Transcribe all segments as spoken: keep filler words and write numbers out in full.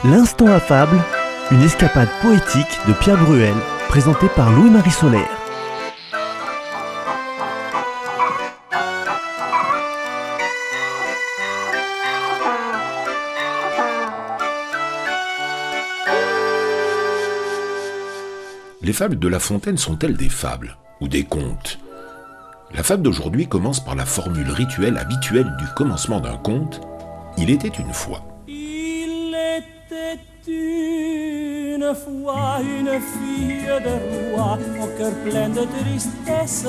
L'instant affable, une escapade poétique de Pierre Bruel, présentée par Louis-Marie Solaire. Les fables de La Fontaine sont-elles des fables ou des contes ? La fable d'aujourd'hui commence par la formule rituelle habituelle du commencement d'un conte. Il était une fois. Il était une fois une fille de roi au cœur plein de tristesse,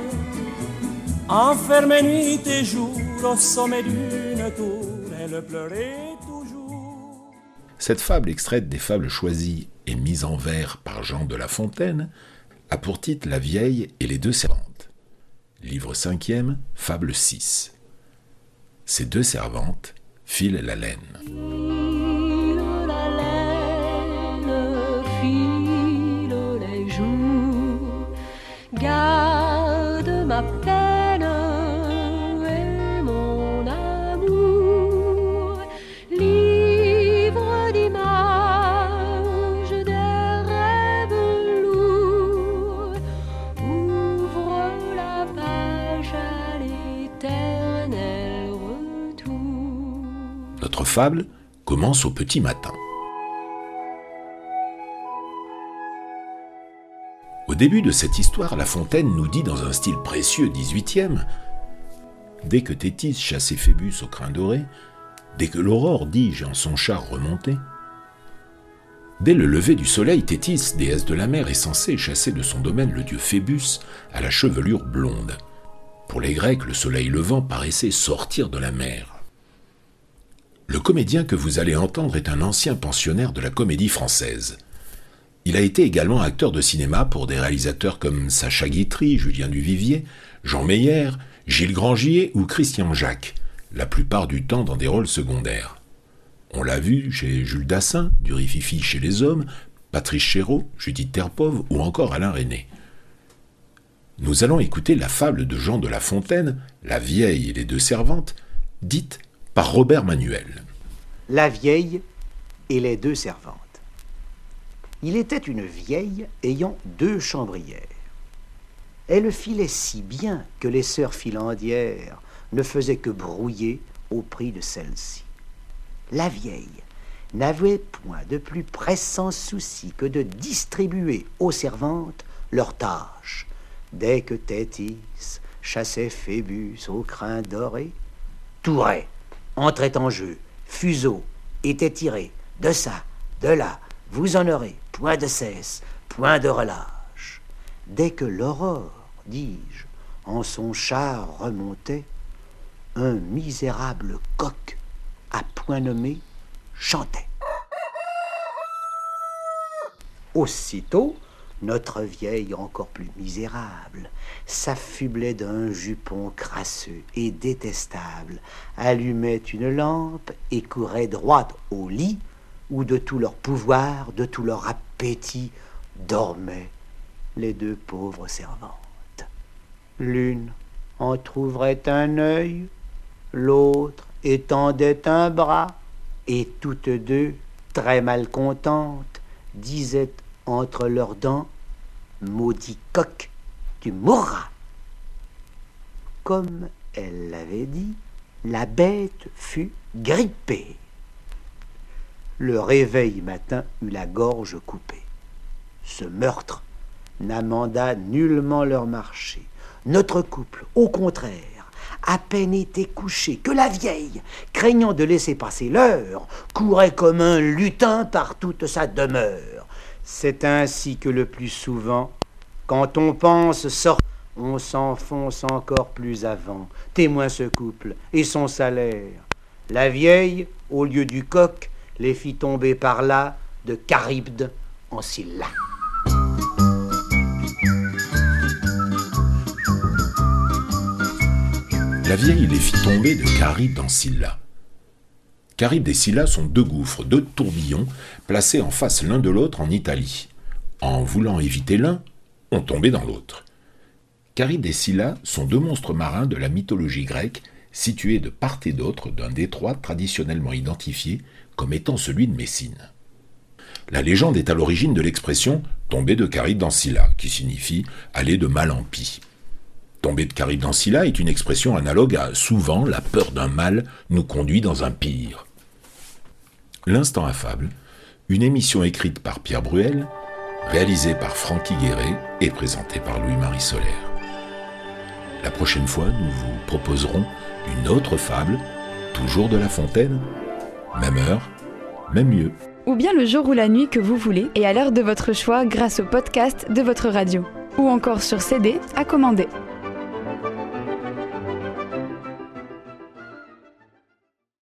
enfermée nuit et jour au sommet d'une tour, elle pleurait toujours. Cette fable extraite des fables choisies et mise en vers par Jean de La Fontaine a pour titre La vieille et les deux servantes. Livre cinquième, fable six. Ces deux servantes filent la laine. File la laine, file les jours, garde ma peine et mon amour, livre d'images des rêves lourds, ouvre la page à l'éternel retour. Notre fable commence au petit matin. Au début de cette histoire, La Fontaine nous dit dans un style précieux dix-huitième, dès que Thétis chassait Phébus au crin doré, dès que l'aurore, dis-je, en son char remontait, dès le lever du soleil, Thétis, déesse de la mer, est censée chasser de son domaine le dieu Phébus à la chevelure blonde. Pour les Grecs, le soleil levant paraissait sortir de la mer. Le comédien que vous allez entendre est un ancien pensionnaire de la Comédie Française. Il a été également acteur de cinéma pour des réalisateurs comme Sacha Guitry, Julien Duvivier, Jean Meyer, Gilles Grangier ou Christian Jacques, la plupart du temps dans des rôles secondaires. On l'a vu chez Jules Dassin, du Rififi chez les hommes, Patrice Chéreau, Judith Terpov ou encore Alain Resnais. Nous allons écouter la fable de Jean de La Fontaine, La vieille et les deux servantes, dite par Robert Manuel. La vieille et les deux servantes. Il était une vieille ayant deux chambrières. Elle filait si bien que les sœurs filandières ne faisaient que brouiller au prix de celle-ci. La vieille n'avait point de plus pressant souci que de distribuer aux servantes leurs tâches. Dès que Thétis chassait Phébus au crin doré, Touret entrait en jeu, fuseau était tiré, de ça, de là, vous en aurez, point de cesse, point de relâche. Dès que l'aurore, dis-je, en son char remontait, un misérable coq, à point nommé, chantait. Aussitôt, notre vieille, encore plus misérable, s'affublait d'un jupon crasseux et détestable, allumait une lampe et courait droite au lit où de tout leur pouvoir, de tout leur appétit, dormaient les deux pauvres servantes. L'une entr'ouvrait un œil, l'autre étendait un bras, et toutes deux, très malcontentes, disaient entre leurs dents, « Maudit coq, tu mourras !» Comme elle l'avait dit, la bête fut grippée. Le réveil matin eut la gorge coupée. Ce meurtre n'amenda nullement leur marché. Notre couple, au contraire, à peine était couché que la vieille, craignant de laisser passer l'heure, courait comme un lutin par toute sa demeure. C'est ainsi que le plus souvent, quand on pense sortir, on s'enfonce encore plus avant. Témoin ce couple et son salaire. La vieille, au lieu du coq, les fit tomber par là de Charybde en Scylla. La vieille les fit tomber de Charybde en Scylla. Charybde et Scylla sont deux gouffres, deux tourbillons, placés en face l'un de l'autre en Italie. En voulant éviter l'un, on tombait dans l'autre. Charybde et Scylla sont deux monstres marins de la mythologie grecque, situés de part et d'autre d'un détroit traditionnellement identifié comme étant celui de Messine. La légende est à l'origine de l'expression « tomber de Charybde dans Scylla », qui signifie « aller de mal en pis ». Tomber de Charybde dans Scylla est une expression analogue à « souvent la peur d'un mal nous conduit dans un pire ». L'Instant Affable, une émission écrite par Pierre Bruel, réalisée par Francky Guéret et présentée par Louis-Marie Solaire. La prochaine fois, nous vous proposerons une autre fable, toujours de La Fontaine, même heure, même lieu. Ou bien le jour ou la nuit que vous voulez et à l'heure de votre choix grâce au podcast de votre radio. Ou encore sur C D à commander.